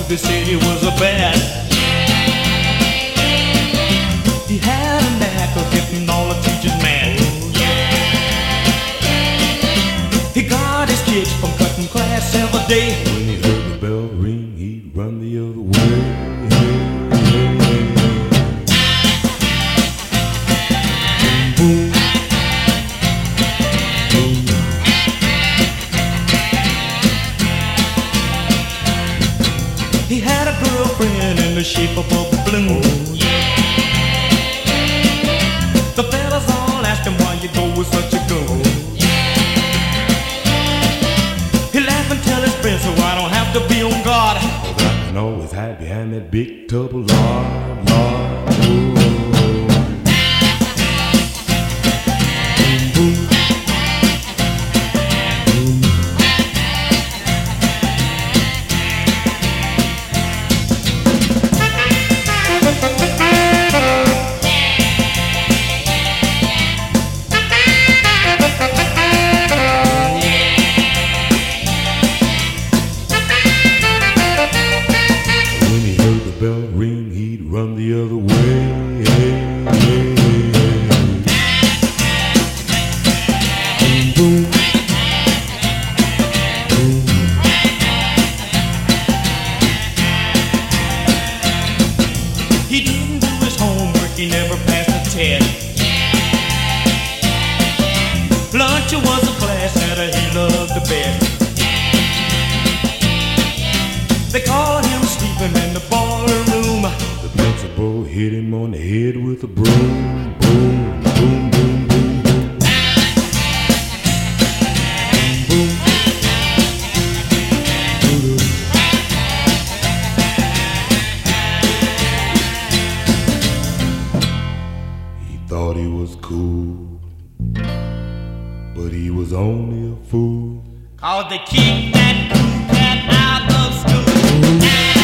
they said he was a bad. He had a knack of getting all the teachers mad. He got his kicks from cutting class every day. When he heard the bell ring, he'd run the other way. Boom, boom, boom. He had a girlfriend in the shape of a balloon. The fellas all asked him why you go with such a goon. He laughed and tell his friends so I don't have to be on guard. Cause I can always hide behind that big tub of lard, lard. Ooh. Boom, boom. Bell ring, he'd run the other way. Boom, boom, boom. He didn't do his homework, he never passed a test. Lunch was a class that he loved the best. They called him sleeping in the ballroom. The principal hit him on the head with a broom. Boom, boom, boom, boom, boom. Boom, boom. He thought he was cool, but he was only a fool. 'Cause they kicked that cool cat out of school.